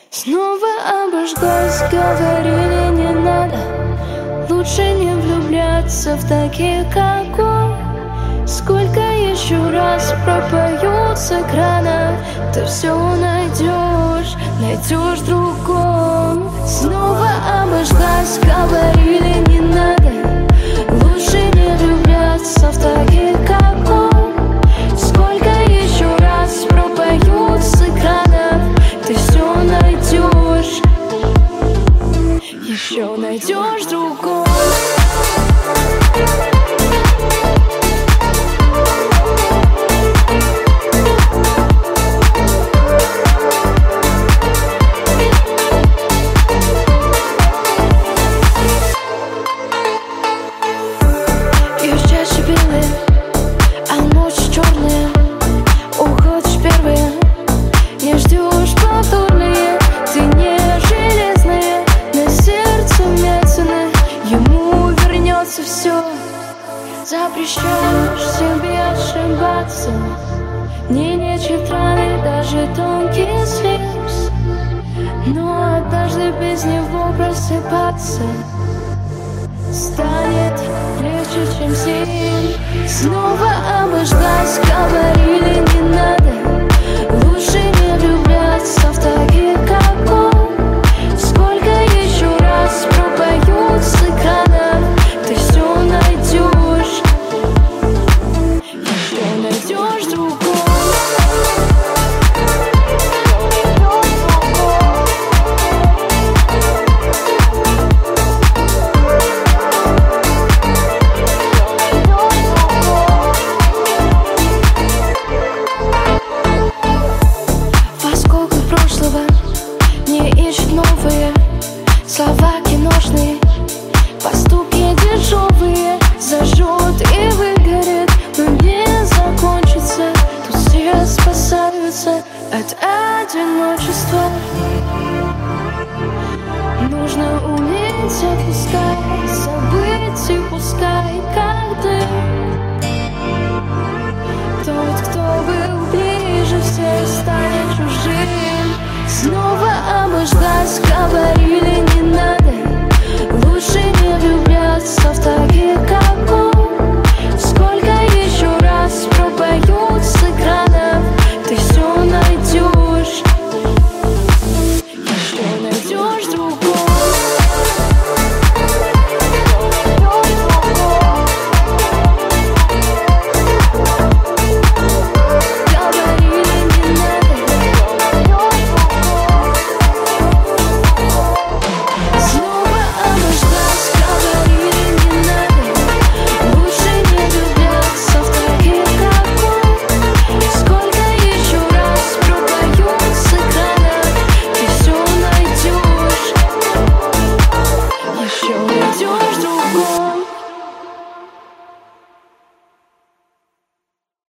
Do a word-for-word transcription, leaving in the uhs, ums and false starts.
Снова обожглась, говорили не надо. Лучше не влюбляться в таких, как он. Сколько еще раз пропоют с экрана, ты все найдешь, найдешь другом. Снова обожглась, говорили не надо. Лучше не влюбляться в таких, как он. Сколько еще раз пропоют с экрана, ты все найдешь, еще найдешь другого. Все запрещаешь себе ошибаться. Не лечит раны даже тонкий слез, но однажды без него просыпаться станет легче, чем сил. Снова обожглась, говорили не надо. Лучше не влюбляться в таких, как он. Сколько еще раз пропоют с экрана, ты все найдешь, еще найдешь другого. В осколках прошлого не ищут новые слова киношные. Поступки дешевые зажжет и выгорит, но не закончится. Тут все спасаются от одиночества. Нужно уметь отпускать, забыть и пускай, как дым. Тот, кто был ближе всех, станет чужим. Снова обожглась,